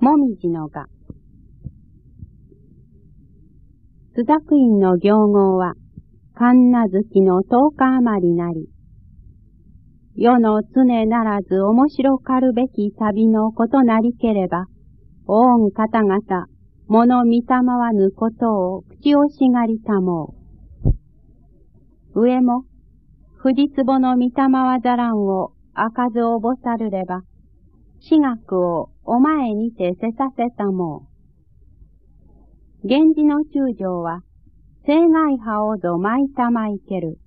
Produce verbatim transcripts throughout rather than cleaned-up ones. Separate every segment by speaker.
Speaker 1: もみじのが。朱雀院の行号は、神無月の十日余りなり、世の常ならず面白かるべき旅のことなりければ、御恩方々、物見たまわぬことを口惜しがりたもう。上も、藤壺の見たまわざらんを開かずおぼさるれば、私学をお前にてせさせたもう。源氏の中将は、正外派をぞ巻いたまいける。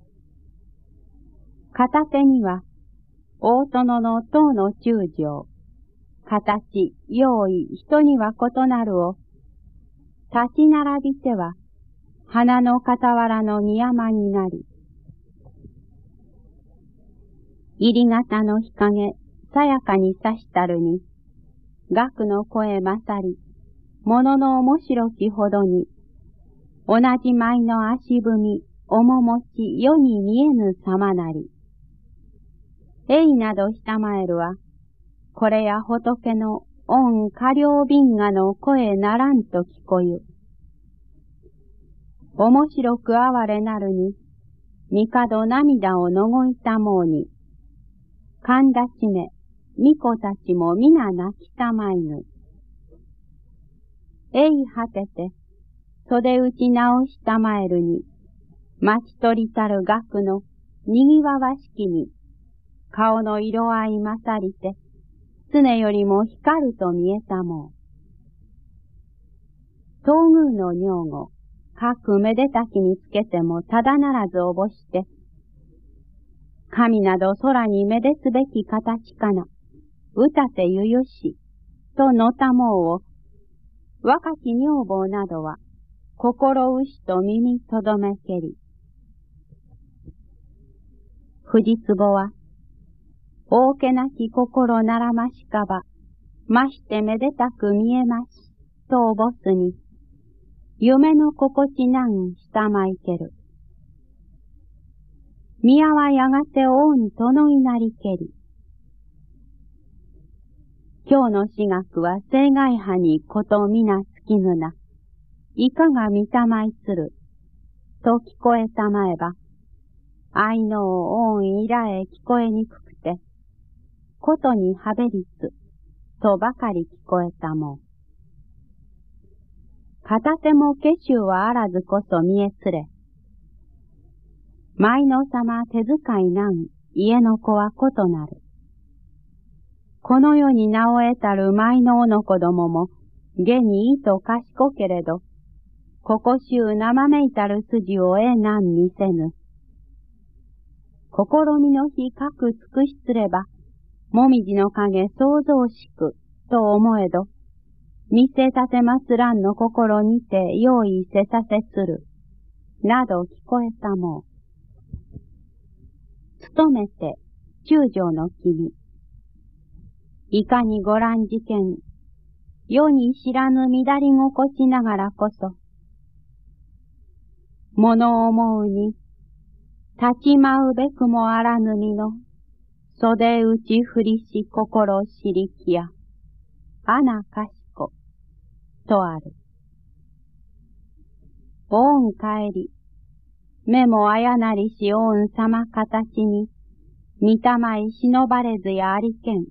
Speaker 1: 片手には、大殿の唐の中将、形、用意、人には異なるを、立ち並びては、花の傍らの御山になり、入り型の日陰、さやかに差したるに、楽の声勝り、物の面白きほどに、同じ舞の足踏み、面持ち、世に見えぬ様なり。えいなどしたまえるは、これや仏の御下領瓶河の声ならんと聞こゆ。面白く哀れなるに、帝涙をのごいたもうに、神立ちめ、巫女たちも皆泣きたまいぬ。えい果てて、袖打ち直したまえるに、待ち取りたる学のにぎわわしきに、顔の色合い勝りて、常よりも光ると見えたもう。東宮の女御、各めでたきにつけてもただならずおぼして、神など空にめですべき形かな、歌てゆゆし、とのたもうを、若き女房などは、心牛と耳とどめけり。藤壺は、大けなき心ならましかば、ましてめでたく見えまし、とおぼすに、夢の心地なんしたまいける。宮はやがて王にとのいなりけり。今日の私学は正外派にことみなつきぬな、いかが見たまいつる、と聞こえたまえば、愛の王いらへ聞こえにくくて、ことにはべりつ、とばかり聞こえたもう。片手も化衆はあらずこそ見えつれ、舞の様手遣いなん家の子はことなる。この世に名を得たる舞のおの子どもも、下にいと賢けれど、ここしゅう生めいたる筋を得なん見せぬ。試みの日かく尽くしつれば、もみじの影創造しく、と思えど、見せたてますらんの心にて用意せさせする、など聞こえたもう。努めて、中将の君。いかにご覧事件、世に知らぬ乱り心地ながらこそ、物思うに、立ち舞うべくもあらぬ身の、袖打ち振りし心知りきや、穴かしこ、とある。おん帰り、目もあやなりしおん様形に、見たまい忍ばれずやありけん。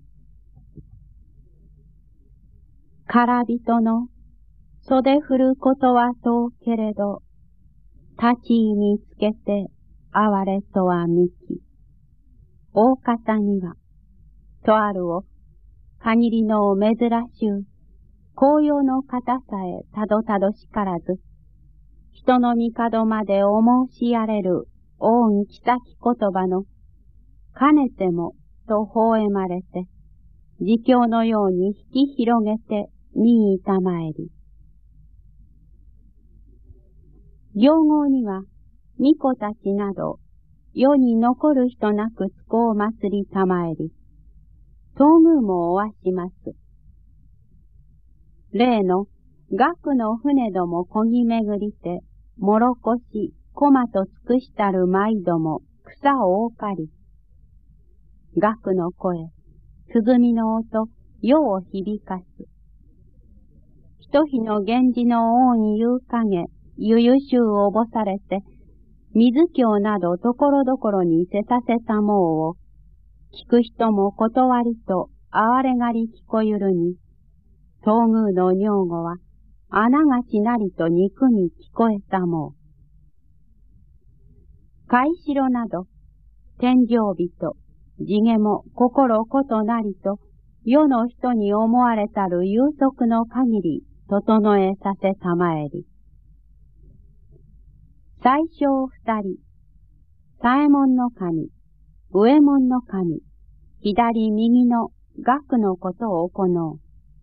Speaker 1: からびとの袖振ることは遠けれど、立ち居につけて哀れとはみき。大方には、とあるを、限りの珍しゅう、紅葉の方さえたどたどしからず、人の帝までお申しやれる大んきさき言葉の、かねてもと微笑まれて、自供のように引き広げて見いたまえり。行号には、巫女たちなど、世に残る人なくつこを祭りたまえり、東宮もおわします。例の、学の船どもこぎめぐりて、もろこし、駒と尽くしたる舞ども、草をおかり。学の声、鼓の音、世を響かす。 とひの源氏の恩夕影、ゆゆしゅうおぼされて、水京などところどころにせさせたもうを、聞く人も断りと哀れがり聞こゆるに、東宮の女御は、あながちなりと憎み聞こえたもう。貝城など、天上人、地毛も心ことなりと、世の人に思われたる有足の限り、整えさせたまえり。最小二人、左衛門の神、上門の神、左右の学のことを行う。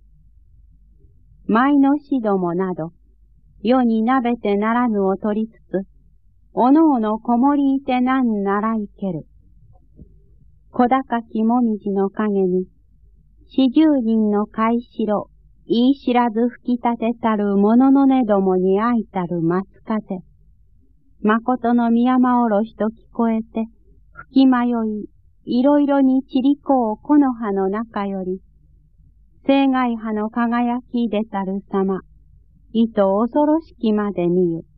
Speaker 1: 舞のしどもなど、世になべてならぬを取りつつ、おのおのこもりいてなんならいける。小高きもみじの影に、四十人の貝城、言い知らず吹き立てたる物の根どもに開いたる松風。誠の宮間おろしと聞こえて、吹き迷い、いろいろに散りこう木の葉の中より、青貝葉の輝き出たる様、いと恐ろしきまで見ゆ。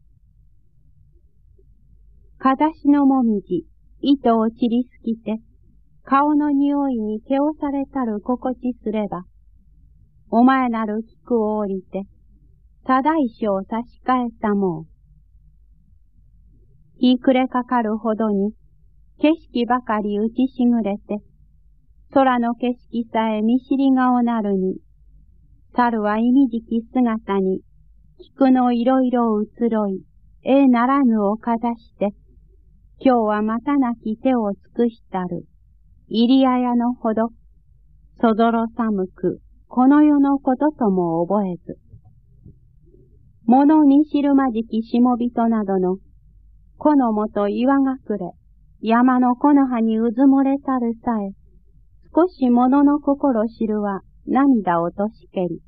Speaker 1: かだしのもみじ、糸を散りすぎて、顔の匂いに毛をされたる心地すれば、お前なる菊を降りて、ただいしを差し替えたもう。日暮れかかるほどに、景色ばかり打ちしぐれて、空の景色さえ見知り顔なるに、猿は意味じき姿に、菊のいろいろ移ろい、ええならぬをかざして、今日はまたなき手を尽くしたる、入りあやのほど、そぞろ寒く、この世のこととも覚えず。物に知るまじきしもびとなどの、木のもと岩隠れ、山の木の葉にうずもれたるさえ、少し物の心知るは涙をとしけり。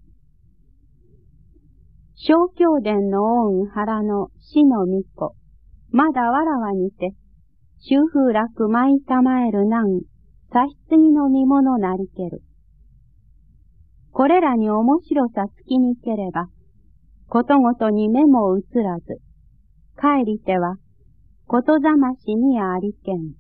Speaker 1: 小京殿の恩原の死の巫女、まだわらわにて、秋風楽舞いたまえる難、差し継ぎの見物なりける。これらに面白さつきにければ、ことごとに目も移らず、帰りては、ことざましにありけん。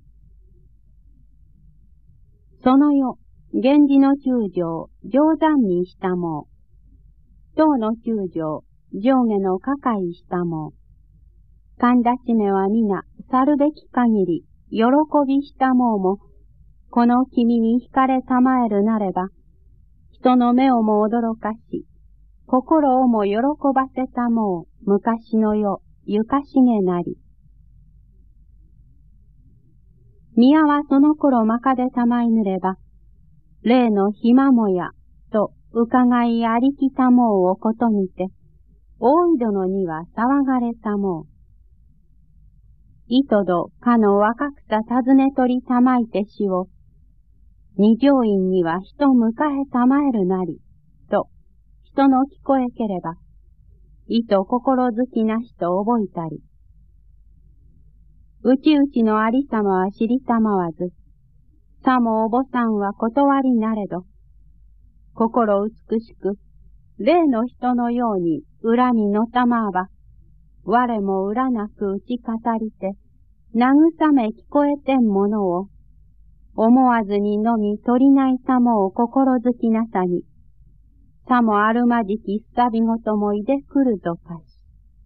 Speaker 1: その夜、源氏の中将、上山にしたもう。唐の中将、上下のかかいしたもう。神田しめは皆、去るべき限り、喜びしたもうも、この君に惹かれたまえるなれば、人の目をも驚かし、心をも喜ばせたもう、昔の世、ゆかしげなり。宮はその頃まかでたまいぬれば、例のひまもや、と伺いありきたもうをことにて、大井殿には騒がれたもう。いとどかの若草尋ね取りたまいてしを、二条院には人迎えたまえるなり、と、人の聞こえければ、いと心づきなしと覚えたり、うちうちのありさまは知りたまわず、さもおぼさんは断りなれど、心美しく、例の人のように裏にのたまわば、我も裏なく打ち語りて、慰め聞こえてんものを、思わずにのみ取りないさもを心づきなさに、さもあるまじきすさびごともいでくるぞかし。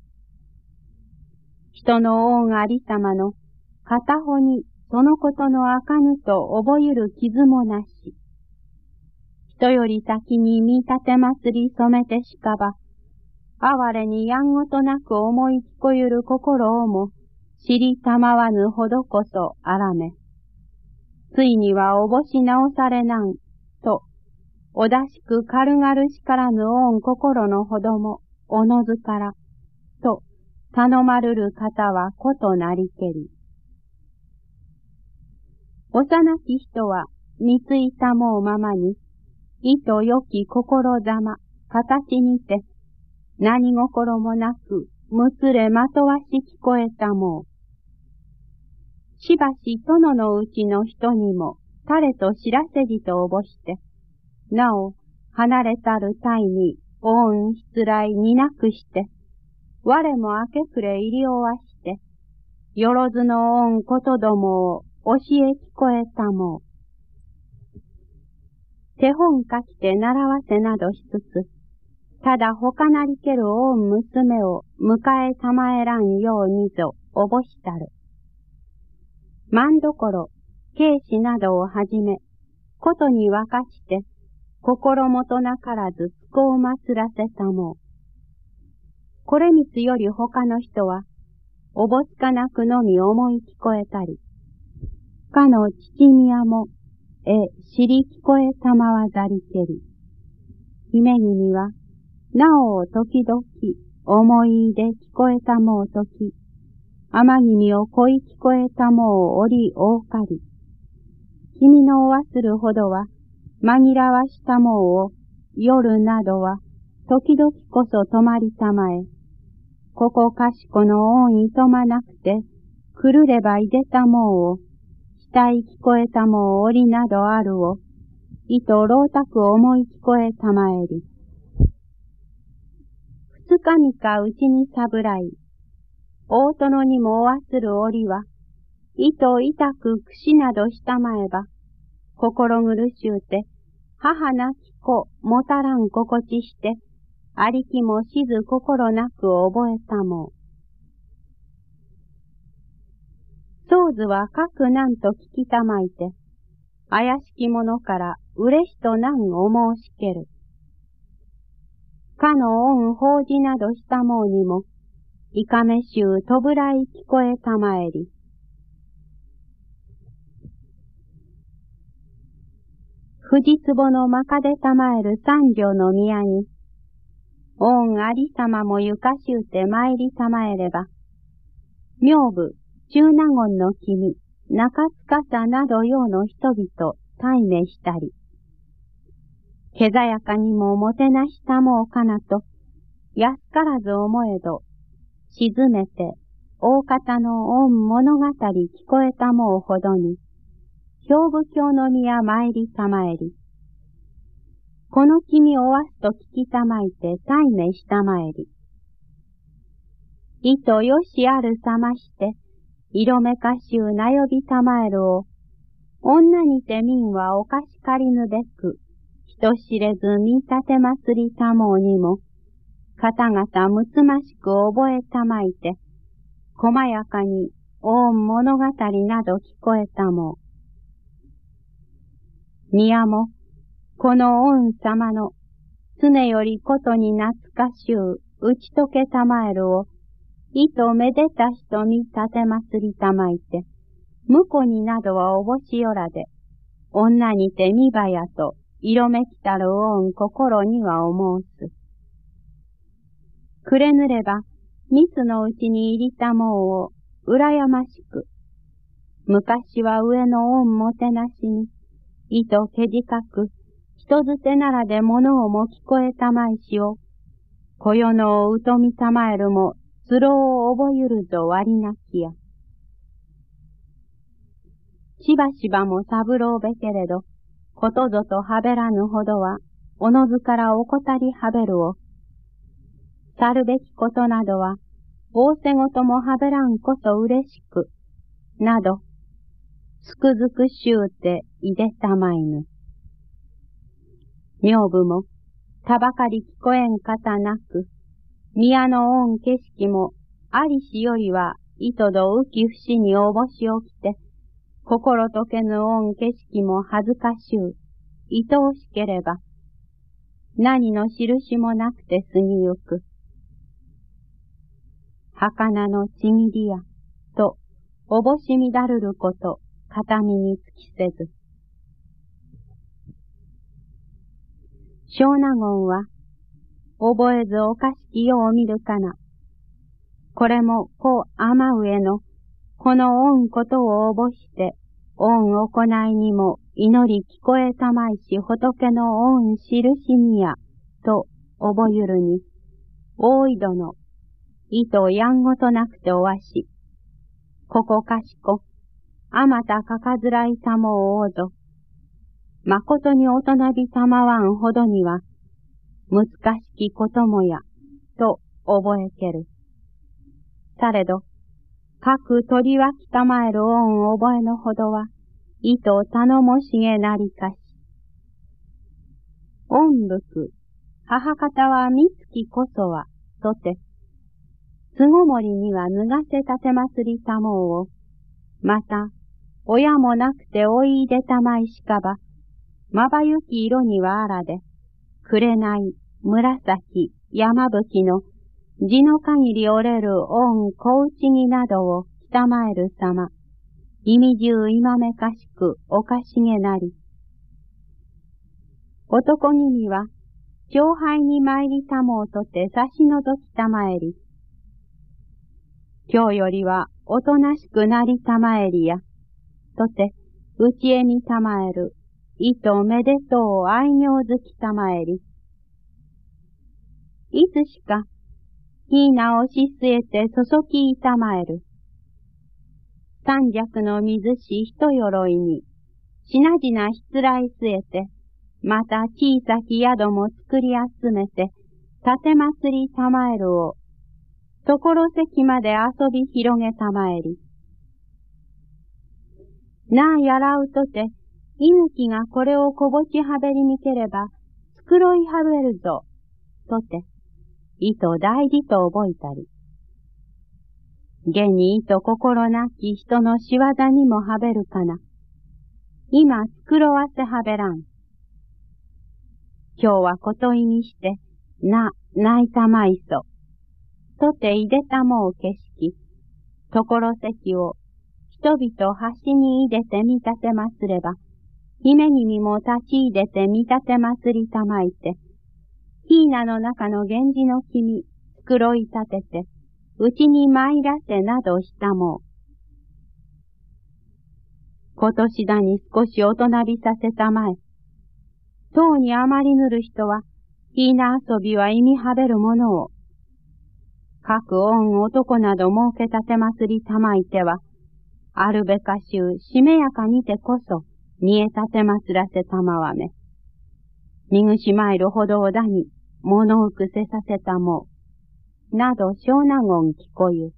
Speaker 1: 人の恩ありさまの片方にそのことのあかぬと覚ゆる傷もなし。人より先に見立て祭り染めてしかば、哀れにやんごとなく思い聞こゆる心をも知りたまわぬほどこそあらめ。ついにはおぼし直されなん、と、おだしく軽々しからぬ恩心のほども、おのずから、と、頼まるる方はことなりけり。幼き人は、見ついたもうままに、意と良き心ざま、形にて、何心もなく、むつれまとわし聞こえたもう。しばし殿のうちの人にも、誰と知らせじとおぼして、なお、離れたる際に、 おん失来になくして、我も明け暮れ入りおわして、よろずのおんことどもを教え聞こえたもう。手本書きて習わせなどしつつ、ただ他なりけるおん娘を迎えたまえらんようにぞおぼしたる。万どころ、警視などをはじめ、ことに沸かして、心もとなからずつこを祭らせたもう。これみつより他の人は、おぼつかなくのみ思い聞こえたり、かの父宮も、え、知り聞こえたまわざりけり。姫君は、なお時々、思い出聞こえたもうとき、天君を恋聞こえたもうおりおうかり。君のおわするほどは、紛らわしたもうを、夜などは、時々こそ泊まりたまえ。ここかしこの恩いとまなくて、来るればいでたもうを、したい聞こえたもうおりなどあるを、いとろうたく思い聞こえたまえり。二日三日うちにさぶらい、大殿にもおわする折は、いと痛くくしなどしたまえば、心苦しゅうて、母なき子もたらん心地して、ありきもしず心なく覚えたもう。宗図はかくなんと聞きたまいて、怪しき者からうれしとなんお申しける。かの恩法事などしたもうにも、いかめしゅうとぶらい聞こえたまえり。富士壺のまかでたまえる三条の宮に、恩ありさまもゆかしゅうて参りたまえれば、名部、中納言の君、中塚さなどようの人々、対面したり、けざやかにももてなしたもうかなと、安からず思えど、沈めて、大方の恩物語聞こえたもうほどに、兵部京の宮参りたまえり、この君おわすと聞きたまいて対面したまえり。いとよしあるさまして、色めかしゅうなよびたまえるを、女にて民はおかしかりぬべく、人知れず見立て祭りたもうにも、方々むつましく覚えたまいて、細やかに大物語など聞こえたもう。宮も、この恩様の、常よりことに懐かしゅう、打ち解けたまえるを、いとめでた人見立て祭りたまいて、婿になどはおぼしよらで、女にて見ばやと、色めきたる恩心には思うす。くれぬれば、密のうちに入りたもうを、うらやましく、昔は上の恩もてなしに、いとけじかく、人づてならで物をも聞こえたまいしを、こよのうとみたまえるも、つろをおぼゆるぞ割なきや。しばしばも三郎べけれど、ことぞとはべらぬほどは、おのずからおこたりはべるを。去るべきことなどは、仰せごともはべらんこそ嬉しく、など、つくづくしゅうていでたまいぬ。名部も、たばかり聞こえん方なく、宮の恩景色も、ありしよりは、いとど浮き不死におぼし起きて、心とけぬ恩景色も恥ずかしゅう、愛おしければ、何の印もなくて過ぎゆく。儚のちぎりや、と、おぼしみだるること、片身につきせず。小納言は、覚えずおかしきよう見るかな。これも、こう天上の、この恩ことをおぼして、恩行いにも祈り聞こえたまいし仏の恩印にや、と覚ゆるに、大井殿、意図やんごとなくておわし、ここかしこ、あまたかかずらいたもおうぞ、誠におとなびたまわんほどには、 難しきこともや、と覚えける。されど、各取り分きたまえる恩覚えのほどは、意と頼もしげなりかし。恩福、母方はみつきこそは、とて、つごもりには脱がせたてまつりたもうを、また、親もなくておいでたまいしかば、まばゆき色にはあらで、くれない、紫、山吹の、字の限り折れる恩小内木などをきたまえるさま、意味中今めかしくおかしげなり。男君は、長輩に参りたもうとて差しのぞきたまえり。今日よりはおとなしくなりたまえりや、とて、うちへにたまえる、いとめでとう愛行づきたまえり。いつしか、ひいなをし据えてそそきいたまえる。三尺の水し一鎧に、しなじなしつらい据えて、また小さき宿も作り集めて、立てまつりたまえるを、ところ席まで遊び広げたまえり。なあやらうとて、いぬきがこれをこぼちはべりみければ、つくろいはべるぞ、とて、いと大事と覚えたり。現にいと心なき人の仕業にもはべるかな。今つくろわせはべらん。今日はこといにして、な、泣いたまいそ。とていでたもう景色、ところ席を、人々橋にいでて見立てますれば、姫君も立ちいでて見立てますりたまいて、ひいなの中の源氏の君、つくろい立てて、うちに参らせなどしたもう。今年だに少しおとなびさせたまえ。とうにあまりぬる人は、ひいな遊びは意味はべるものを。各恩男など設け立てますりたまいては、あるべかしゅうしめやかにてこそ、見え立てますらせたまわめ。みぐしまいるほどをだに、物をくせさせたもう。など、小納言聞こゆ。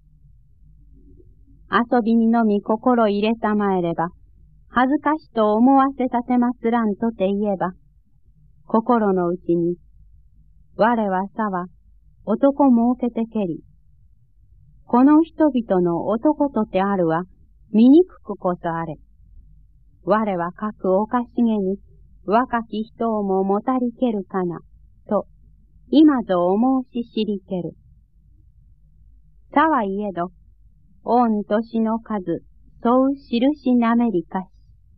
Speaker 1: 遊びにのみ心入れたまえれば、恥ずかしと思わせたてますらんとて言えば、心のうちに、我はさは、男設けてけり。この人々の男とてあるは、醜くこそあれ。我はかくおかしげに、若き人をももたりけるかな、と、今ぞお申し知りける。さはいえど、御年の数、そう印なめりかし。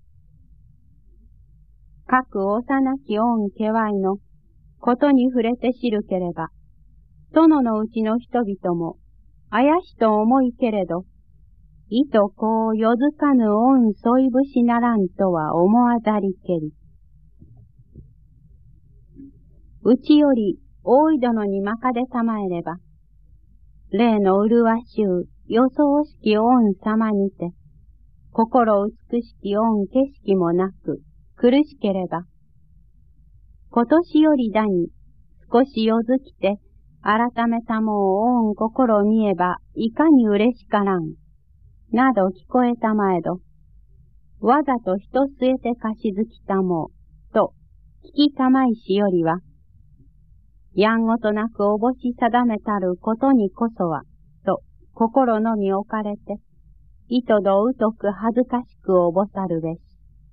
Speaker 1: 各幼き御家わいの、ことに触れて知るければ、殿のうちの人々も、あやしと思いけれど、いとこうよずかぬ御添い節ならんとは思わざりけり。うちより大井殿にまかでたまえれば、例のうるわしゅう、よそおしき御様にて、心美しき御景色もなく、苦しければ、今年よりだに、少しよずきて、改めたもう御心見えば、いかに嬉しからん、など聞こえたまえど、わざと人据えて貸しづきたもう、と、聞きたまいしよりは、やんごとなくおぼし定めたることにこそは、と、心のみ置かれて、いとど疎く恥ずかしくおぼさるべし。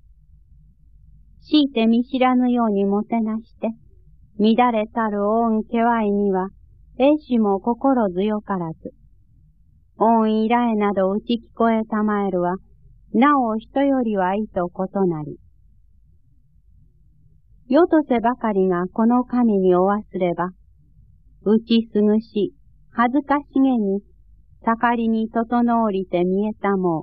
Speaker 1: 強いて見知らぬようにもてなして、乱れたる御家わいには、えしも心強からず。御依頼など打ち聞こえたまえるは、なお人よりはいとことなり。よとせばかりがこの神にお忘れば、打ちすぐし、恥ずかしげに、盛りに整おりて見えたも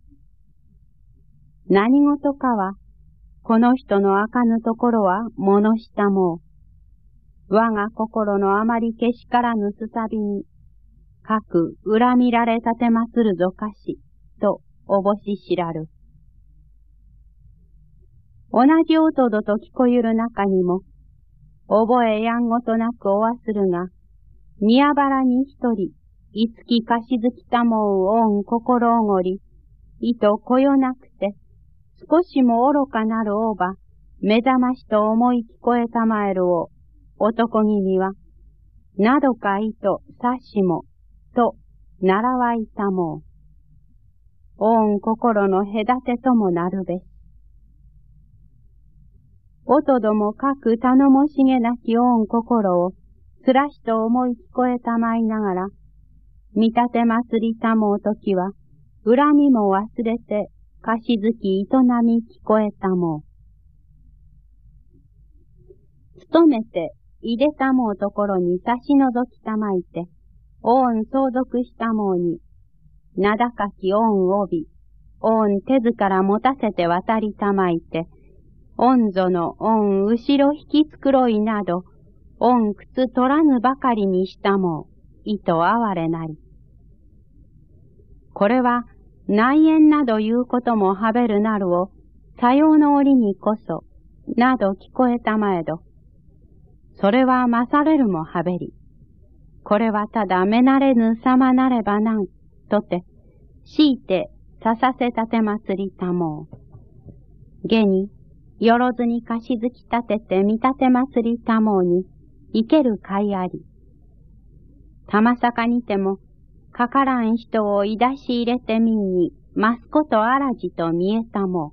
Speaker 1: う。何事かは、この人のあかぬところは物したもう。我が心のあまりけしからぬすさびに、かく恨みられたてまするぞかし、とおぼし知らる。同じ音どと聞こゆる中にも、 覚えやんごとなくおわするが、宮原に一人、いつきかしずきたもうおん心おごり、いとこよなくて、少しも愚かなるおば、目覚ましと思い聞こえたまえるを、男君は、などかいとさしも、と、習わいたもう。おん心の隔てともなるべし。おとどもかく頼もしげなきおん心を、つらしと思い聞こえたまいながら、見立て祭りたもうときは、恨みも忘れて、かしずき営み聞こえたもう。勤めて、いでたもうところに差し覗きたまいて、おん相続したもうに、名高きおん帯、おん手ずから持たせて渡りたまいて、おんぞのおん後ろ引きつくろいなど、おん靴取らぬばかりにしたもう、いと哀れなり。これは、内縁などいうこともはべるなるを、さようの折にこそ、など聞こえたまえど、それは勝れるもはべり。これはただ目なれぬさまなればなん、とて、強いてささせたて祭りたもう。げに、よろずにかしずき立てて見立て祭りたもうに、生けるかいあり。たまさかにても、かからん人をいだし入れてみんに、ますことあらじと見えたも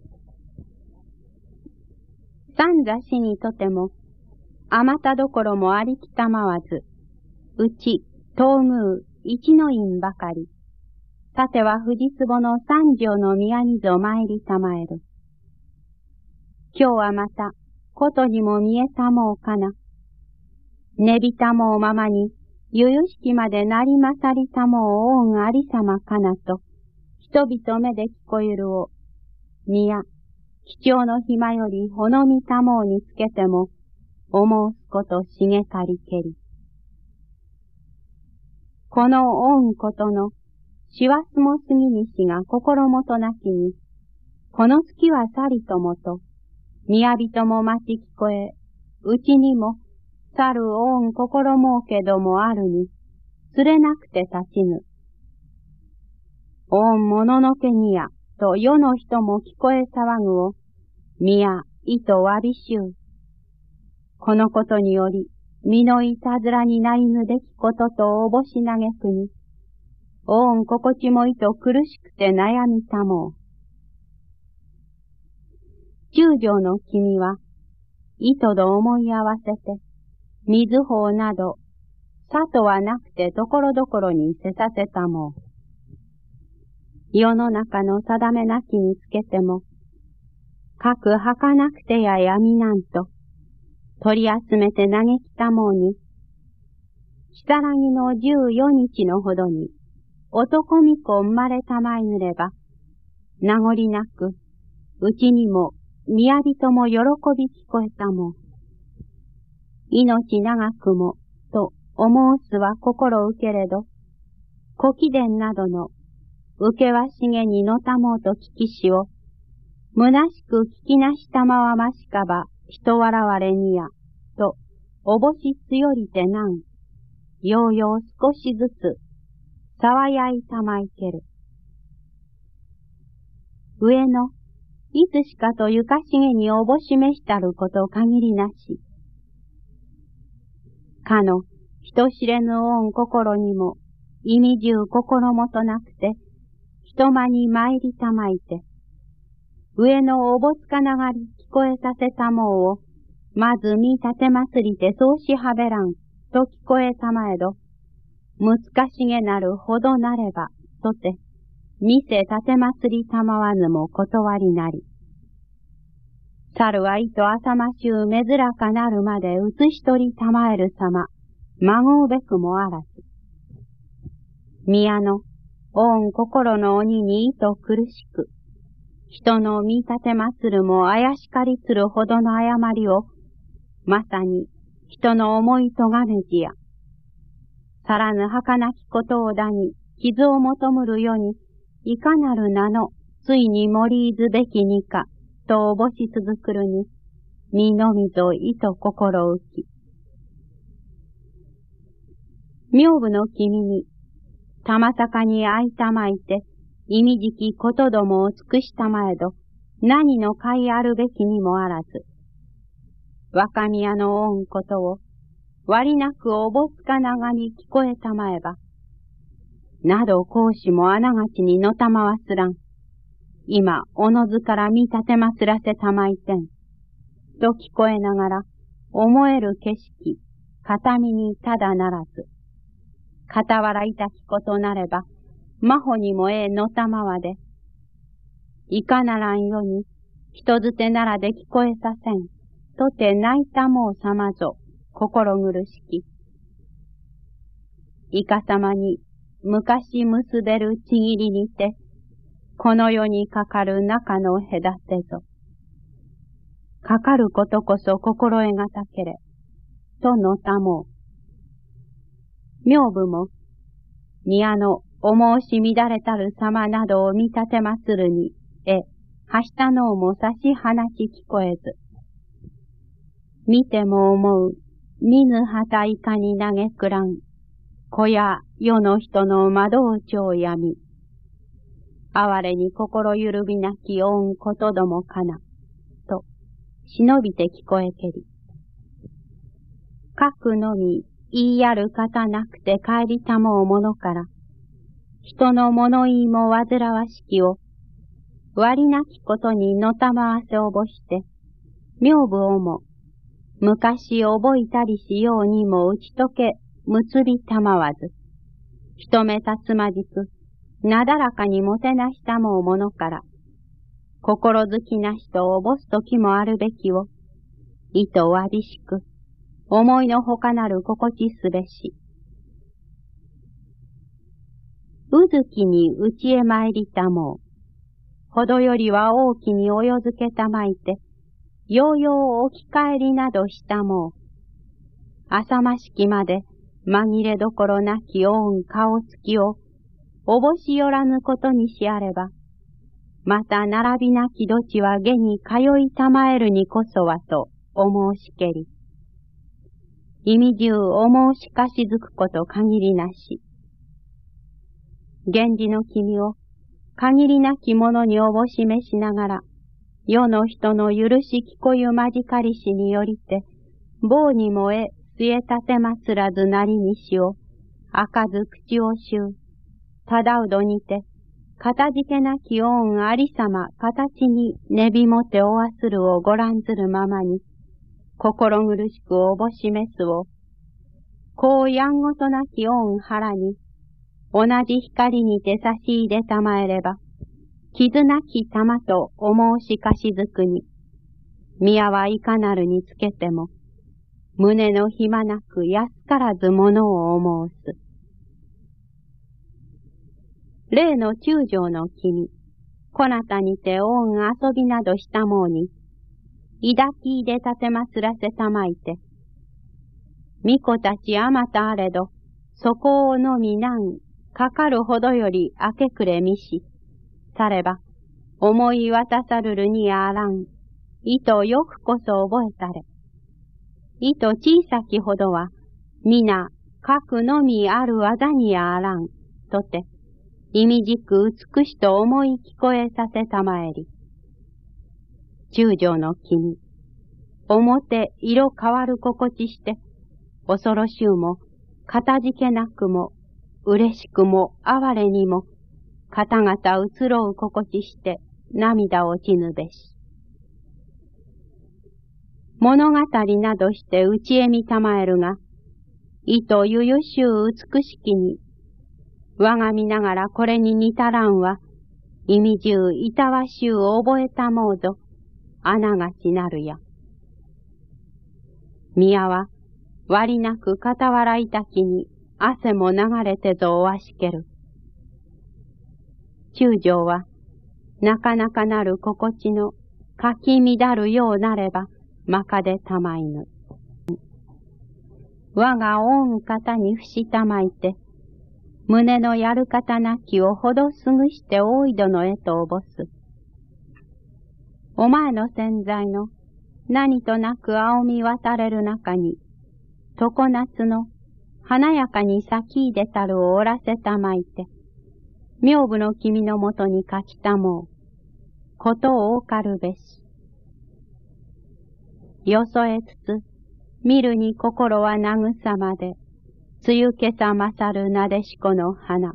Speaker 1: う。三座しにとても、あまたどころもありきたまわず、うち、東宮、一の院ばかり、さては藤壺の三条の宮にぞ参りたまえる。今日はまた、ことにも見えたもうかな。ねびたもうままに、ゆゆしきまでなりまさりたもうおんありさまかなと、人々目で聞こえるを、宮、貴重の暇よりほのみたもうにつけても、思うすことしげかりけり。このおんことの、しわすもすぎにしが心もとなきに、この月はさりともと、宮人も待ち聞こえ、うちにも、去るおん心もうけどもあるに、釣れなくて立ちぬ。おんもののけにや、と世の人も聞こえ騒ぐを、みや、いとわびしゅう。このことにより、身のいたずらになりぬべきこととおぼしなげくに、おん心地もいと苦しくて悩みたもう。中将の君は、いとど思い合わせて、水法など、さとはなくてところどころにせさせたもう。世の中の定めなきにつけても、かくはかなくてや闇なんと、取り集めて嘆きたもうに、きさらぎの十四日のほどに、男み子生まれたまいぬれば、名残なく、うちにも、宮人も喜び聞こえたもん。命長くも、と思うすは心受けれど、古貴殿などの、受けはしげにのたもうと聞きしを、虚しく聞きなしたまわましかば、人笑われにや、と、おぼし強りてなん、ようよう少しずつ、さわやいたまいける。上の、いつしかとゆかしげにおぼしめしたること限りなし。かの、人知れぬおん心にも、意味中心もとなくて、人間に参りたまいて、上のおぼつかながり聞こえさせたもうを、まず見立て祭りてそうしはべらん、と聞こえたまえど、難しげなるほどなれば、とて、見せ立て祭りたまわぬも断りなり。猿はいと浅ましゅうめずらかなるまで移し取りたまえるさま、まごうべくもあらず。宮の、おん心の鬼にいと苦しく、人の見立て祭るも怪しかりつるほどの誤りを、まさに人の思いとがめじや。さらぬ儚きことをだに、傷を求むるよに、いかなる名の、ついに盛りずべきにか、とおぼし続くるに、身のみぞいと心浮き、 名部の君に、たまさかに会いたまいて、意味じきことどもを尽くしたまえど、何の甲斐あるべきにもあらず、若宮の恩ことを、割なくおぼつかながに聞こえたまえば、など講師もあながちにのたまわすらん。今、おのずから見立てますらせたまいてん。と聞こえながら、思える景色、片身にただならず。傍らいたきことなれば、真帆にもええのたまわで。いかならんよに、人づてならで聞こえさせん。とて泣いたもうさまぞ、心苦しき。いかさまに、昔結べるちぎりにて、この世にかかる中の隔てぞ。かかることこそ心得がたけれ、とのたもう。名部も、宮のお申し乱れたる様などを見立てまするに、え、はしたのうも差し話聞こえず。見ても思う、見ぬ旗いかに投げくらん、子や世の人の窓をち闇。哀れに心ゆるびなき恩ことどもかな、と、忍びて聞こえけり。かくのみ言いやる方なくて帰りたもうものから、人の物言いも煩わしきを、割なきことにのたまわせおぼして、名部をも、昔覚えたりしようにも打ち解け、結びたまわず、一目たつまじく、なだらかにもてなしたもうものから、心好きな人をおぼすときもあるべきを、意図わびしく、思いのほかなる心地すべし。うずきにうちへ参りたもう、ほどよりは大きにおよづけたまいて、ようよう置き帰りなどしたもう、浅ましきまで紛れどころなき恩顔つきを、おぼしよらぬことにしあれば、また並びなきどちは下に通いたまえるにこそはとお申しけり。意味中お申しかしずくこと限りなし。源氏の君を限りなきものにおぼしめしながら、世の人の許しきこゆまじかりしによりて、棒にもえ据え立てますらずなりにしを、開かず口をしゅう。ただうどにて、かたじけなき恩ありさま形にねびもておわするをご覧ずるままに、心苦しくおぼしめすを、こうやんごとなき恩腹に、同じ光にて差し入れたまえれば、傷なき玉とお申しかしずくに、宮はいかなるにつけても、胸の暇なく安からずものを思うす。例の中将の君、こなたにて恩遊びなどしたもうに、抱きで立てますらせたまいて、巫女たちあまたあれど、そこをのみ難、かかるほどより明け暮れみし、されば、思い渡さるるにあらん、意図よくこそ覚えたれ。意図小さきほどは、皆、かくのみある技にあらん、とて、意味じく美しと思い聞こえさせたまえり。中将の君、表色変わる心地して、恐ろしゅうも、かたじけなくも、嬉しくも哀れにも、方々移ろう心地して、涙落ちぬべし。物語などしてうちへ見たまえるが、意とゆゆしゅう美しきに、我が見ながらこれに似たらんは、意味中いたわしゅう覚えたもうぞ、あながちなるや。宮は、割なく傍らいたきに、汗も流れてぞおわしける。中将は、なかなかなる心地の、かき乱るようなれば、まかでたまいぬ。我が恩方に伏したまいて、胸のやる方なきをほどすぐして大井殿へとおぼす。お前の潜在の何となく青み渡れる中に、常夏の華やかに咲き出たるをおらせたまいて、名部の君のもとに書きたもう、ことをおかるべし。よそえつつ、見るに心は慰まで、梅雨けさ勝るなでしこの花。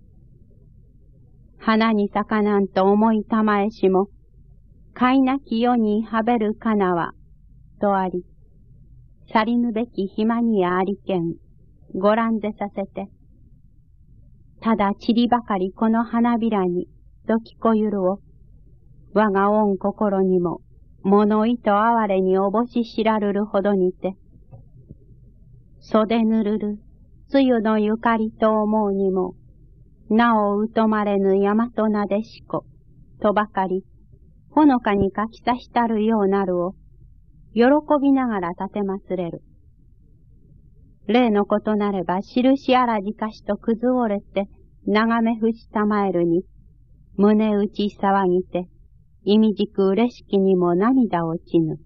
Speaker 1: 花に咲かなんと思いたまえしも、かいなき世にはべるかなは、とあり、去りぬべき暇にありけん、ご覧ぜさせて。ただちりばかりこの花びらに、と聞こゆるを、我が恩心にも、物糸哀れにおぼし知らるるほどにて、袖ぬるる、つゆのゆかりと思うにも、なお疎まれぬ大和なでしこ、とばかり、ほのかに書きさしたるようなるを、喜びながら立てますれる。例のことなれば、印あらじかしとくずおれて、眺めふしたまえるに、胸打ち騒ぎて、意味じく嬉しきにも涙落ちぬ。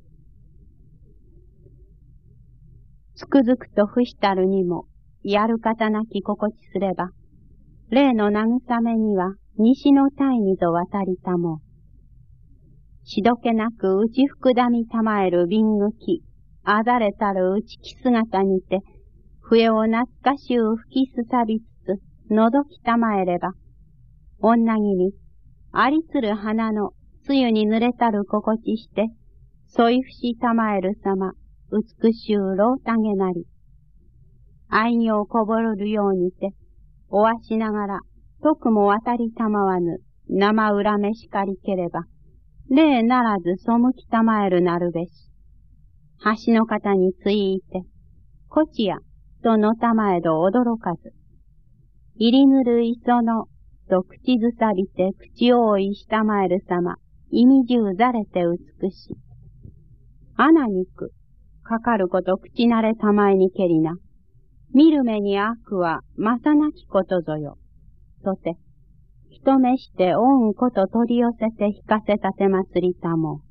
Speaker 1: つくづくとふしたるにも、やる方なき心地すれば、例の慰めには、西の大にぞ渡りたもう。しどけなく打ちふくだみたまえる瓶ぐき、あざれたる打ちき姿にて、笛を懐かしゅう吹きすさびつつ、のどきたまえれば、女気に、ありつる花の、つゆに濡れたる心地して、そいふしたまえるさま、美しゅうろうたげなり。愛尿こぼるるようにて、おわしながら、とくも渡りたまわぬ、生恨めしかりければ、例ならず背きたまえるなるべし。橋の方について、こちや、とのたまえど驚かず。入りぬる磯の、と口ずさびて口を覆いしたまえるさま、意味中ざれて美しい。穴にく、かかること口なれたまえにけりな。見る目に悪はまさなきことぞよ。とて、一目して恩こと取り寄せて引かせたてまつりたも。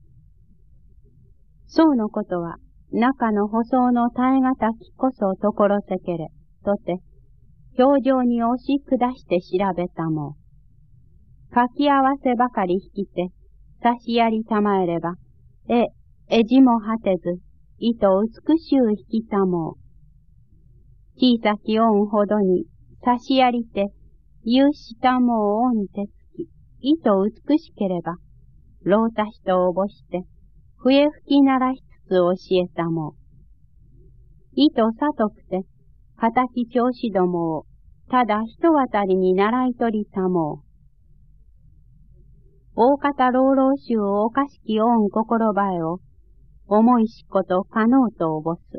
Speaker 1: そうのことは、中の舗装の耐え難きこそところせけれ、とて、表情に押し下して調べたも。書き合わせばかり引きて、差しやりたまえれば、え、えじも果てず、糸美しゅう引きたも。小さき恩ほどに、差しやりて、有したも恩手つき、糸美しければ、老太しとおぼして、笛吹きならしつつ教えたも。糸さとくて、敵調子どもを、ただ一渡りに習い取りたも。大方老老衆おかしき恩心ばえを、思いしこと可能とおぼす。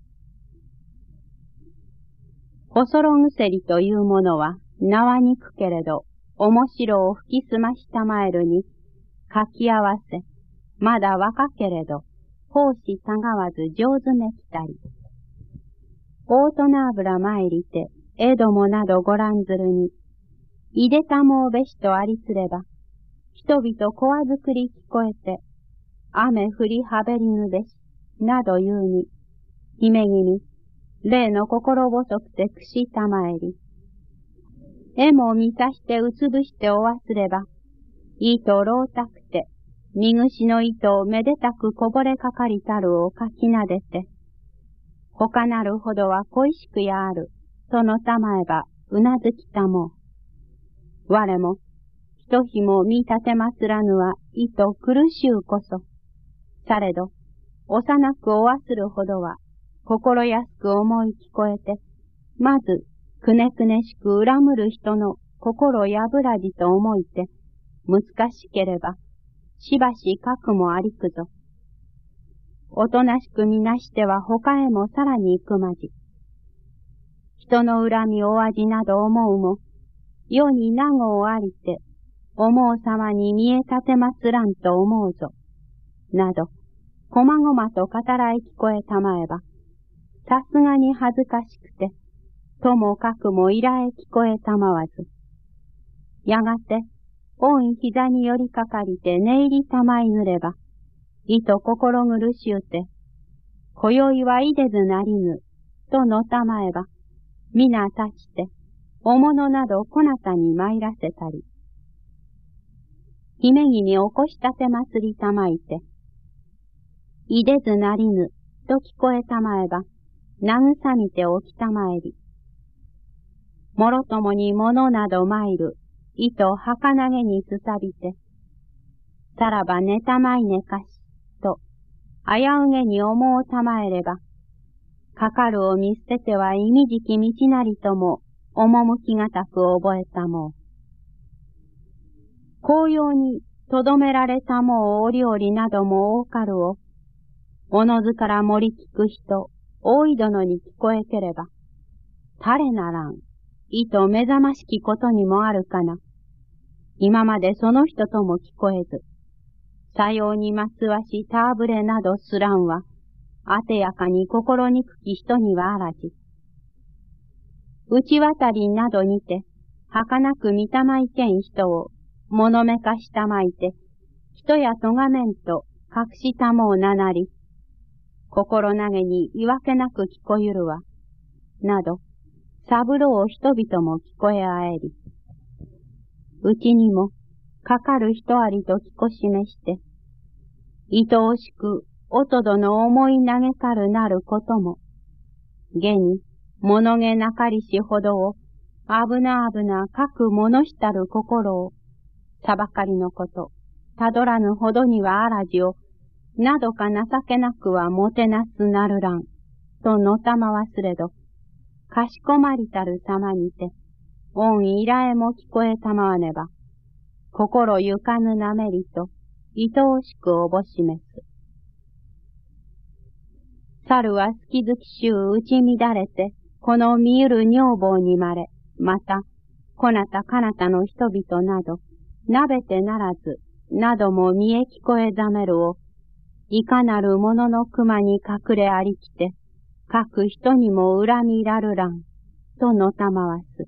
Speaker 1: 細ろ薬というものは、縄にくけれど、面白を吹きすましたまえるに、書き合わせ、まだ若けれど、奉仕たがわず上手めきたり。大人油参りて、江戸もなどご覧ずるに、いでたもうべしとありつれば、人々こわずくり聞こえて、雨降りはべりぬべし、など言うに、姫君、例の心細くてくしたまえり。絵も見さしてうつぶしてお忘れば、糸ろうたくて、みぐしの糸をめでたくこぼれかかりたるをかきなでて、他なるほどは恋しくやある、とのたまえば、うなずきたも。我も、ひとひも見立てますらぬは、糸苦しゅうこそ。されど、幼くお忘るほどは、心安く思い聞こえて、まず、くねくねしく恨むる人の心破らじと思いて、難しければ、しばし覚もありくぞ。おとなしくみなしては他へもさらに行くまじ。人の恨みお味など思うも、世に名護ありて、思う様に見え立てますらんと思うぞ。など、こまごまと語らい聞こえたまえば、さすがに恥ずかしくて、ともかくもいらえ聞こえたまわず。やがて、恩膝に寄りかかりて寝入りたまいぬれば、いと心苦しゅうて、今宵はいでずなりぬ、 とのたまえば、皆立ちて、お物などこなたに参らせたり、姫君起こしたて祭りたまいて、いでずなりぬ、と聞こえたまえば、慰みて起きたまえり。もろともに物など参る、糸儚げにすさびて、さらば寝たまいねかし、と、危うげに思うたまえれば、かかるを見捨てては意味じき道なりとも、趣がたく覚えたもう。紅葉にとどめられたもう折々なども多かるを、おのずから盛り聞く人、大い殿に聞こえければ、誰ならん、いと目覚ましきことにもあるかな。今までその人とも聞こえず、さようにますわしたあぶれなどすらんは、あてやかに心にくき人にはあらじ。内渡りなどにて、儚く見たまいけん人を、物めかしたまいて、人やとがめんと隠したもうななり、心投げに言わけなく聞こゆるわ、など、三郎人々も聞こえあえり。うちにも、かかる人ありと聞こしめして、愛おしく、おとどの思い投げかるなることも、げに、物げなかりしほどを、危な危な各物したる心を、さばかりのこと、たどらぬほどにはあらじを、などか情けなくはもてなすなるらん、とのたまわすれど、かしこまりたるさまにて、恩依頼も聞こえたまわねば、心ゆかぬなめりと、愛おしくおぼしめす。猿は好き好きしゅう打ち乱れて、この見ゆる女房にまれ、また、こなたかなたの人々など、なべてならず、なども見え聞こえざめるを、いかなるものの熊に隠れありきて、各人にも恨みらるらん、とのたまわす。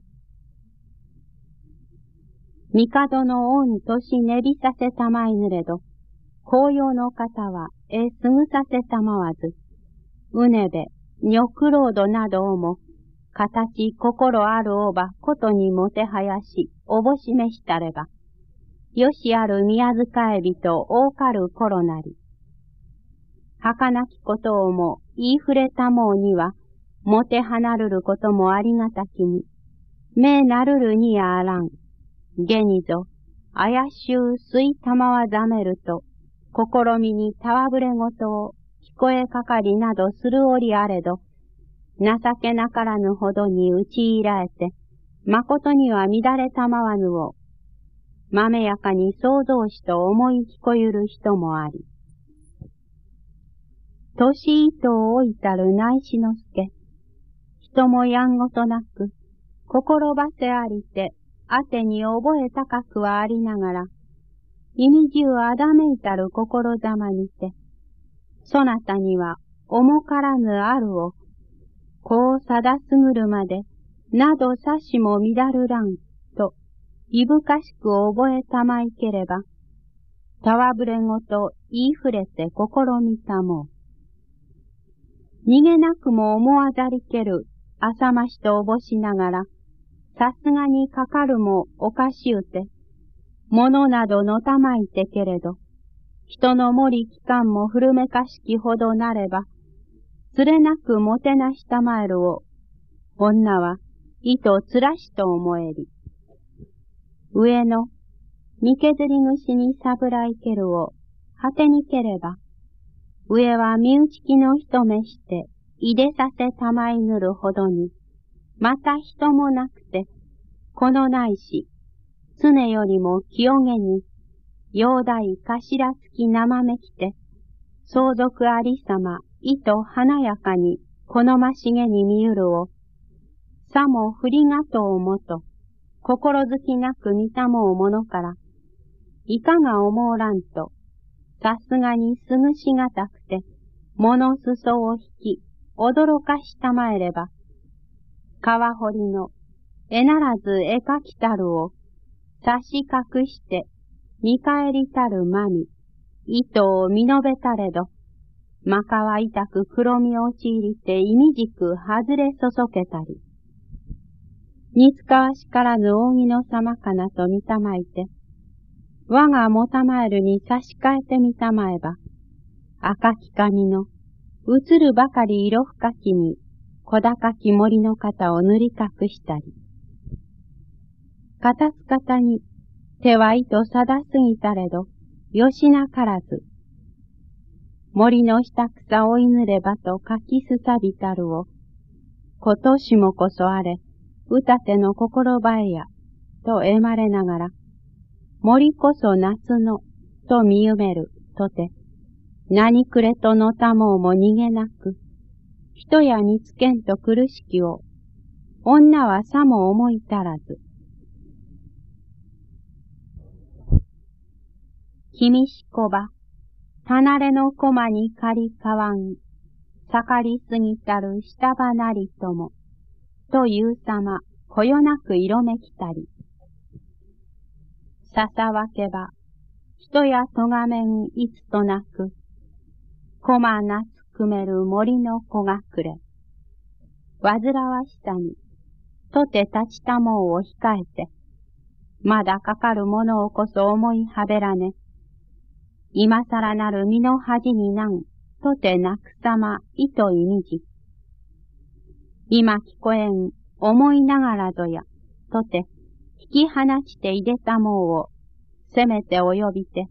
Speaker 1: 帝の恩年寝びさせたまいぬれど、紅葉の方はえすぐさせたまわず、うねべ、にょくろうどなどをも、形心あるおばことにもてはやし、おぼしめしたれば、よしある宮遣い人多かる頃なり。儚きことをも言い触れたもうには、もてはなるることもありがたきに、めなるるにやあらん。げにぞ、あやしゅうすいたまわざめると、試みにたわぶれごとを聞こえかかりなどするおりあれど、情けなからぬほどに打ち入らえて、誠には乱れたまわぬを、まめやかに想像しと思い聞こゆる人もあり。年糸を置いたる内志の助、人もやんごとなく、心ばせありて、あてに覚え高くはありながら、意味中あだめいたる心ざまにて、そなたには重からぬあるを、こうさだすぐるまで、などさしも乱るらん、と、いぶかしく覚えたまいければ、たわぶれごと言い触れて心みたもう。逃げなくも思わざりける、あさましとおぼしながら、さすがにかかるもおかしうて、ものなどのたまいてけれど、人の森期間も古めかしきほどなれば、つれなくもてなしたまえるを、女は、意図つらしと思えり。上の、見削り串にさぶらいけるを、果てにければ、上は身内気の人めして、いでさせたまいぬるほどに、また人もなくて、このないし、常よりも清げに、陽大頭付き生めきて、相続ありさま、意と華やかに、このましげに見ゆるを、さも振りがとうもと、心づきなく見たもうものから、いかが思うらんと、さすがにすぐしがたくて、物裾を引き、驚かしたまえれば、川掘りの、えならず絵描きたるを、差し隠して、見返りたるまみ、糸を見のべたれど、 まかは痛く黒みをちいりていみじく外れそそけたり、似つかわしからぬ扇の様かなと見たまいて、我がもたまえるに差し替えてみたまえば、赤き髪の映るばかり色深きに小高き森の肩を塗り隠したり、片つ方に手は糸さだすぎたれど、よしなからず、森の下草追いぬればとかきすさびたるを、今年もこそあれ、歌手の心ばえや、とえまれながら、森こそ夏の、と見ゆめる、とて、何くれとのたもうも逃げなく、人や見つけんと苦しきを、女はさも思いたらず。君しこば、たなれのこまに借りかわん、盛りすぎたる下ばなりとも、というさま、こよなく色めきたり。ささわけば、人やとがめんいつとなく、こまなつくめる森の子がくれ。わずらわしさに、とて立ちたもうを控えて、まだかかるものをこそ思いはべらね。今さらなる身の恥になん、とてなくさま、いといみじ。今聞こえん、思いながらぞや、とて、引き放していでたもうを、せめてお呼びて、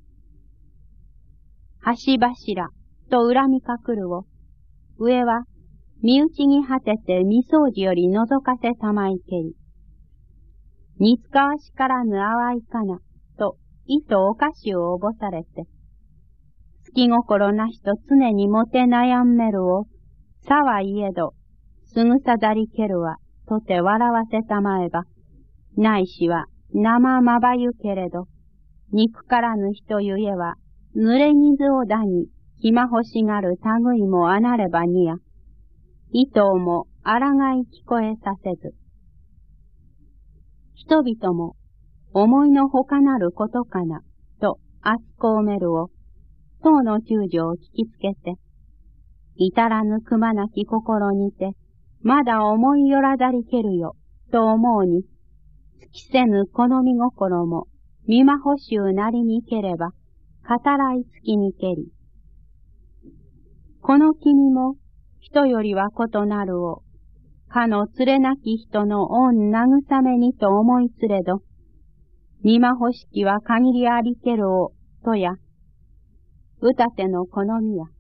Speaker 1: 橋柱、と恨みかくるを、上は、身内に果てて未掃除より覗かせたまいけり。似つかわしからぬ淡いかな、と、いとお菓子をおぼされて、好き心なしと常にもて悩んめるを、さはいえど、すぐさざりけるわ、とて笑わせたまえば、ないしは生まばゆけれど、憎からぬ人ゆえは、濡れ水をだに、暇欲しがる類もあなればにや、糸をもあらがい聞こえさせず。人々も、思いのほかなることかな、と厚こうめるを、当の中将を聞きつけて、至らぬくまなき心にて、まだ思いよらざりけるよ、と思うに、尽きせぬ好み心も、みまほしゅうなりにければ、語らいつきにけり。この君も、人よりは異なるを、かの連れなき人の恩慰めにと思いつれど、みまほしきは限りありけるを、とや、歌手の好みや。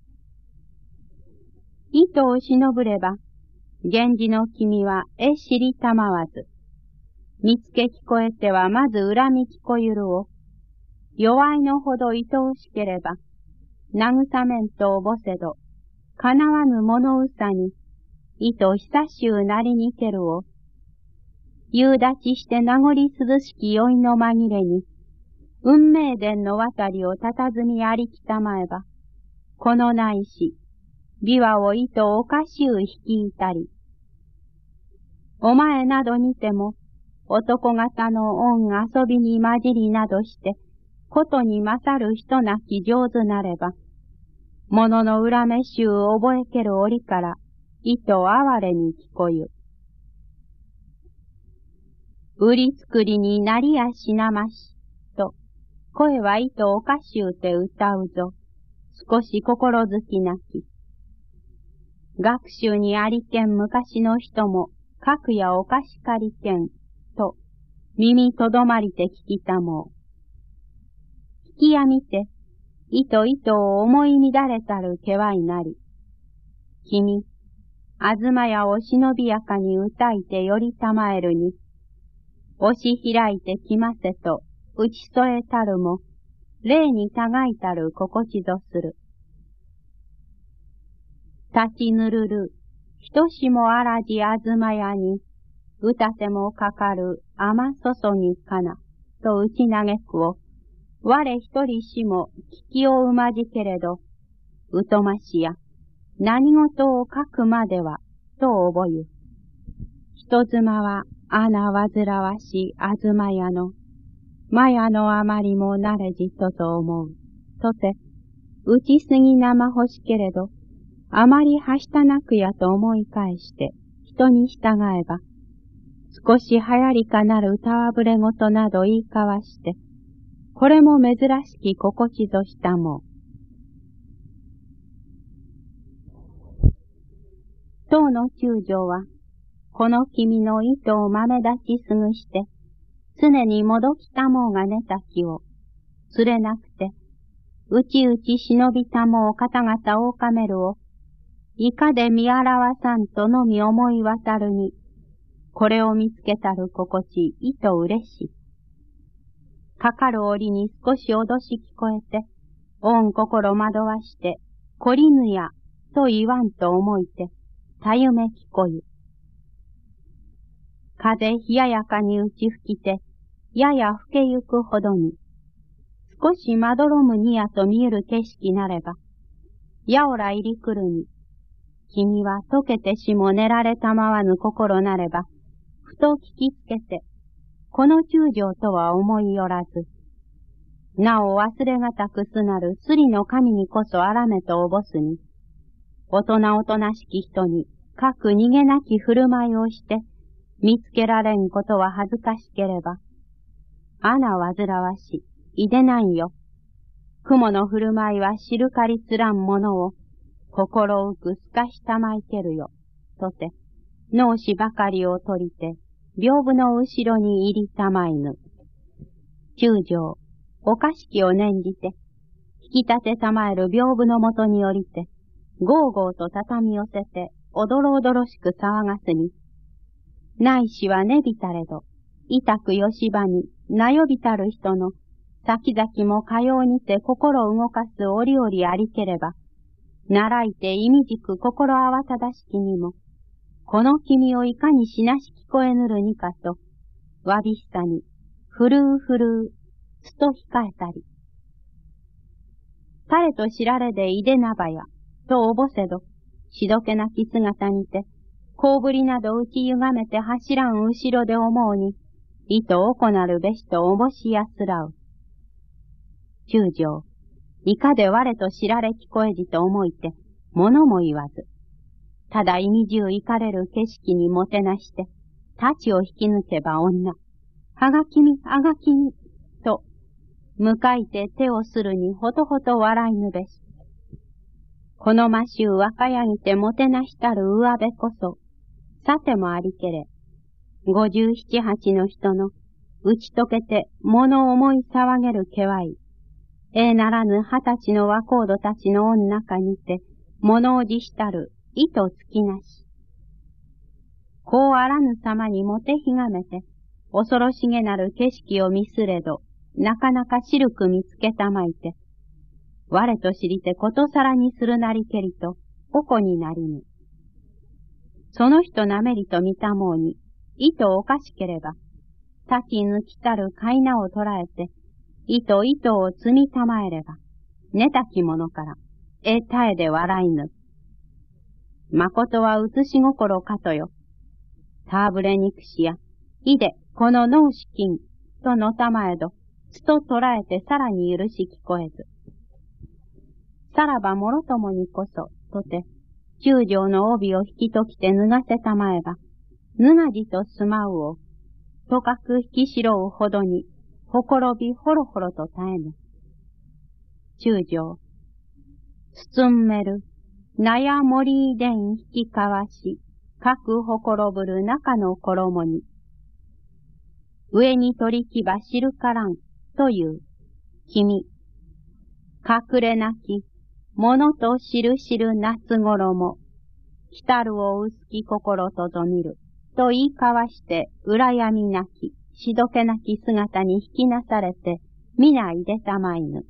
Speaker 1: 糸を忍ぶれば、源氏の君はえ知りたまわず、見つけ聞こえてはまず恨み聞こゆるを、弱いのほど愛おしければ、慰めんとおぼせど、かなわぬ物うさに、糸久しゅうなりにけるを、夕立ちして名残涼しき酔いの紛れに、運命伝の渡りをたたずみありきたまえば、このないし、琵琶を糸おかしゅう引きいたり。お前などにても、男型の恩遊びに混じりなどして、ことに勝る人なき上手なれば、物の恨めしゅう覚えける折から、糸哀れに聞こゆ。売り作りになりやしなまし、と、声は糸おかしゅうて歌うぞ。少し心づきなき。学習にありけん昔の人も、各やおかしかりけん、と、耳とどまりて聞きたもう。聞きやみて、糸糸を思い乱れたるけわいなり。君、あずまやを忍びやかに歌いてよりたまえるに、押し開いてきませと、打ち添えたるも、霊にたがいたる心地ぞする。立ちぬるる、ひとしもあらじあずまやに、歌てもかかる雨注ぎかな、と打ち投げくを、我一人しも聞きをうまじけれど、うとましや、何事を書くまでは、と覚ゆ。人妻は、穴煩わしあずまやの、まやのあまりもなれじとと思う。とて、 打ちすぎ生欲しけれど、あまりはしたなくやと思い返して、人に従えば、少し流行りかなる歌わぶれごとなど言い交わして、これも珍しき心地としたもう。当の中将は、この君の糸を豆立ちすぐして、常にもどきたもうが寝たきを、釣れなくて、うちうち忍びたもう方々をかめるを、いかで見表さんとのみ思い渡るに、これを見つけたる心地、いと嬉しい。かかる折に少し脅し聞こえて、恩心惑わして、こりぬや、と言わんと思いて、たゆめ聞こゆ。風冷ややかに打ち吹きて、やや吹けゆくほどに、少しまどろむにやと見える景色なれば、やおら入り来るに、君は溶けてしも寝られたまわぬ心なれば、ふと聞きつけて、この中将とは思いよらず、なお忘れがたくすなるすりの神にこそあらめとおぼすに、大人おとなしき人に、かく逃げなき振る舞いをして、見つけられんことは恥ずかしければ、あな煩わし、いでなんよ。雲の振る舞いは知るかりつらんものを、心うくすかしたまいけるよ。とて、脳死ばかりを取りて、屏風の後ろに入りたまいぬ。中将、おかしきを念じて、引き立てたまえる屏風のもとに降りて、ゴーゴーと畳み寄せて、おどろおどろしく騒がすに、ないしはねびたれど、痛くよしばに、なよびたる人の、先々もかようにて心を動かす折々ありければ、習いて意味じく心慌ただしきにも、この君をいかにしなし聞こえぬるにかと、わびしさに、ふるうふるう、つと控えたり。彼と知られでいでなばや、とおぼせど、しどけなき姿にて、こうぶりなど打ちゆがめて走らん後ろで思うに、いとおこなるべしとおぼしやすらう。中将、いかで我と知られ聞こえじと思いて、物も言わず、ただ意味中行かれる景色にもてなして、太刀を引き抜けば女、はがきみ、あがきみ、と、向かいて手をするにほとほと笑いぬべし。この魔衆若やぎてもてなしたる上辺こそ、さてもありけれ、五十七八の人の、打ち解けて物思い騒げるけわい、ええならぬ二十歳の若人たちの女中にて、物を辞したる意とつきなし。こうあらぬ様にもてひがめて、恐ろしげなる景色を見すれど、なかなか白く見つけたまいて、我と知りてことさらにするなりけりと、おこになりぬ。その人なめりと見たもうに、意とおかしければ、立ち抜きたる貝名を捉えて、意と糸を積みたまえれば、寝たき者から、えたえで笑いぬ。誠は写し心かとよ。たぶれ憎しや、いで、この脳死金、とのたまえど、つと捉えてさらに許し聞こえず。さらばもろともにこそ、とて、中将の帯を引きときて脱がせたまえば、脱がじとすまうを、とかく引きしろうほどに、ほころびほろほろと絶えぬ。中将、包める、なやもりいでん引きかわし、かくほころぶる中の衣に、上に取りきば知るからん、という、君、隠れなき、ものと知る知る夏衣、来たるを薄き心とぞみる、と言い交わして、羨みなき、しどけなき姿に引きなされて、皆いでたまいぬ。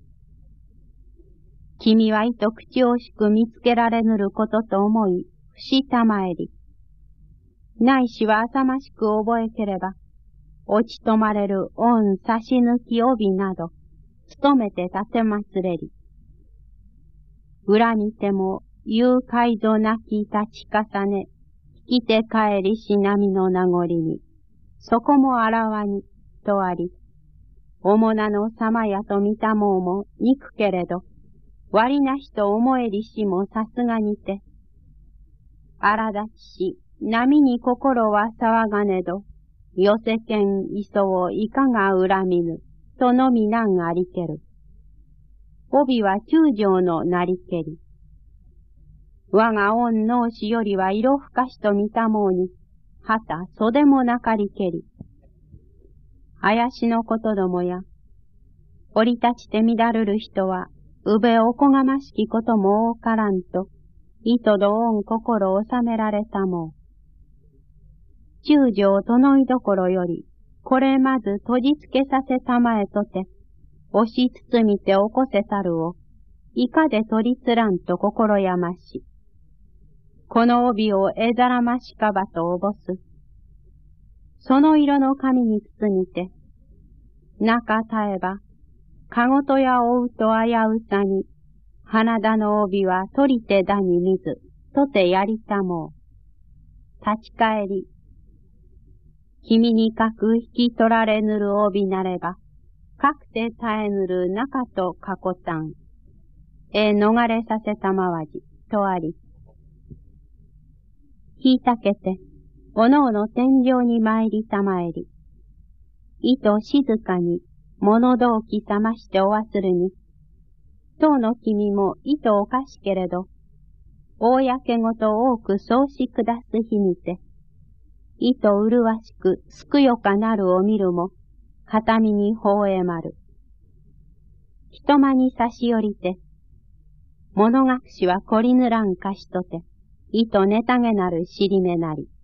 Speaker 1: 君はいと口惜しく見つけられぬることと思い、不したまえり。ないしは浅ましく覚えければ、落ち止まれる恩差し抜き帯など、努めて立てまつれり。裏見ても、誘拐ぞなき立ち重ね、引きて帰りし波の名残に、そこもあらわに、とあり、おもなの様やと見たもうも憎けれど、 割なしと思えりしもさすがにて。荒立ちし、波に心は騒がねど、寄せ剣磯をいかが恨みぬ、とのみなんありける。帯は中将のなりけり。我が御脳死よりは色ふかしと見たもうに、はた袖もなかりけり。怪しのことどもや、降り立ちて乱るる人は、うべおこがましきことも多からんと、いとど御心を収められたもう。中将殿いどころより、これまず閉じつけさせたまえとて、押し包みて起こせたるを、いかで取りつらんと心やまし。この帯をえざらましかばとおぼす。その色の紙に包みて、中絶えば、かごとや追うと危うさに、花田の帯は取りてだに見ず、とてやりたもう。立ち返り。君にかく引き取られぬる帯なれば、かくて絶えぬる中とかこたん。え逃れさせたまわじ、とあり。引いたけて、おのおの天井に参りたまえり。いと静かに、物動きさましておわするに、当の君もいとおかしけれど、公ごと多くそうし下す日にて、いとうるわしくすくよかなるを見るも、片身にほえまる。人間に差し寄りて、物隠しはこりぬらんかしとて、いとネタげなる尻目なり。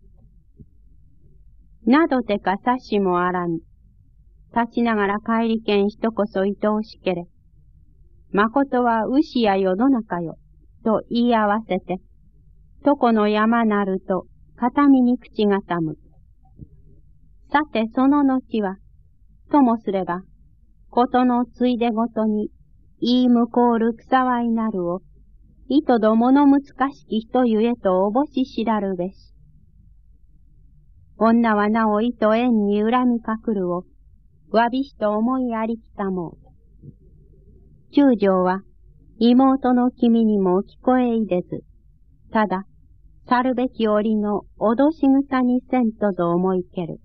Speaker 1: などてかさしもあらぬ。立ちながら帰りけん人こそ愛おしけれ。まことは牛や世の中よ、と言い合わせて、とこの山なると、片身に口がたむ。さてその後は、ともすれば、ことのついでごとに、言い向こうる草わいなるを、いとどもの難しき人ゆえとおぼし知らるべし。女はなおいと縁に恨みかくるを、わびしと思いありきたもう。中将は、妹の君にも聞こえいでず、ただ、去るべき折の脅し草にせんとぞ思いける。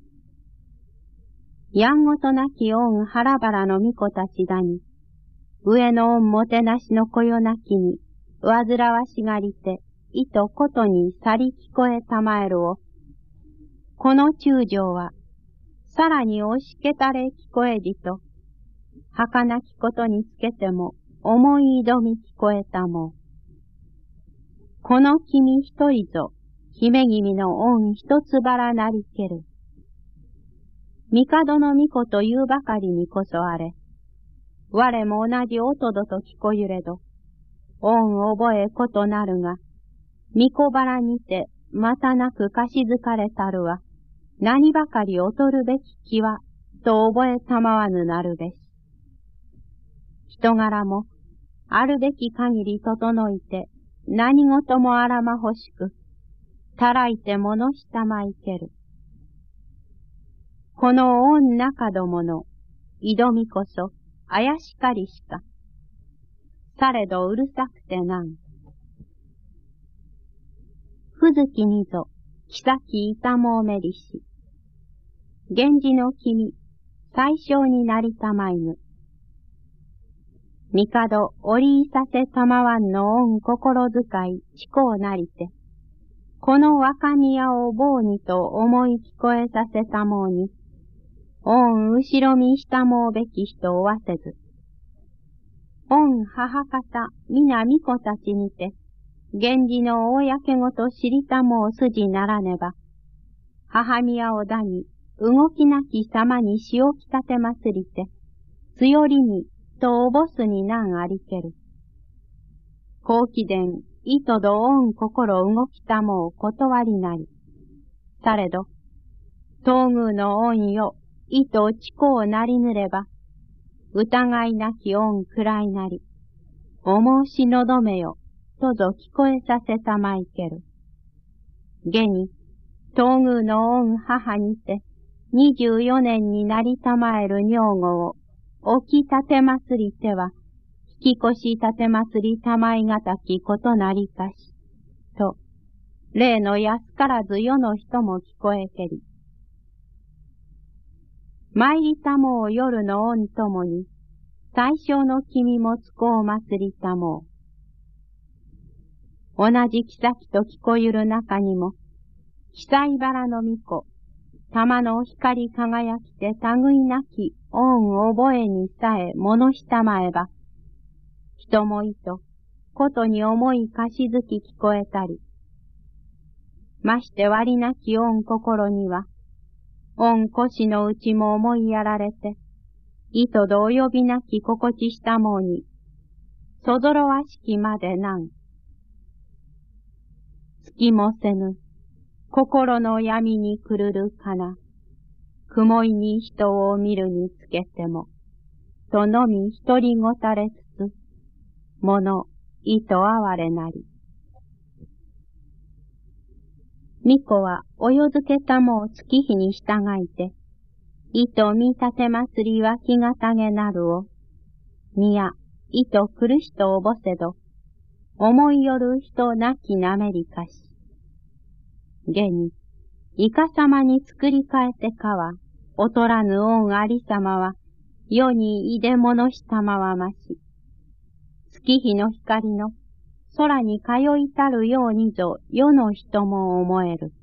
Speaker 1: やんごとなき恩腹腹の巫女たちだに、上の恩もてなしのこよなきに、わずらわしがりて、いとことに去り聞こえたまえるを、この中将は、さらに押しけたれ聞こえじと、儚きことにつけても、思い挑み聞こえたも。この君一人ぞ、姫君の恩一つばらなりける。帝の御子というばかりにこそあれ。我も同じおとどと聞こゆれど、恩覚えことなるが、御子ばらにて、またなくかしずかれたるは、何ばかり劣るべき気は、と覚えたまわぬなるべし。人柄も、あるべき限り整いて、何事もあらま欲しく、たらいて物したまいける。この恩中どもの、挑みこそ、怪しかりしか。されどうるさくてなん。ふずきにぞ、きさきいたもうめりし。源氏の君、最小になりたまいぬ。帝、折りさせたまわんの恩心遣い、ちこうなりて、この若宮を棒にと思い聞こえさせたもうに、恩後ろ見したもうべき人をわせず、恩母方、皆巫女たちにて、源氏の公ごと知りたもう筋ならねば、母宮をだに、動きなき様にしおきたてまつりて、強りに、とおぼすになんありける。後期伝、いとど恩心動きたもう断りなり。されど、東宮の恩よ、いとちこうなりぬれば、疑いなき恩くらいなり、お申しのどめよ、とぞ聞こえさせたまいける。現に、東宮の恩母にて、二十四年になりたまえる女房を、置き立てまつりては、 きこし立て祭りたまいがたきことなりかし、と、例の安からず世の人も聞こえけり。参りたもう夜の恩ともに、最小の君もつこう祭りたもう。同じ妃と聞こゆる中にも、記載原の巫女、玉の光輝きて類なき恩覚えにさえ物したまえば、人もいと、ことに思いかしづき聞こえたり、まして割なき恩心には、恩腰のうちも思いやられて、いとど及びなき心地したもに、そぞろわしきまでなん。つきもせぬ、心の闇にくるるかな、雲いに人を見るにつけても、とのみ一人ごたれつつ、もの、いと哀れなり。巫女はおよづけたも月日に従いて、いと見立て祭りは気がたげなるを、みや、いと苦しとおぼせど、思いよる人なきなめりかし。げに、いかさまに作り変えてかは、劣らぬ恩ありさまは、世にいでものしたまわまし。月日の光の空に通いたるようにぞ世の人も思える。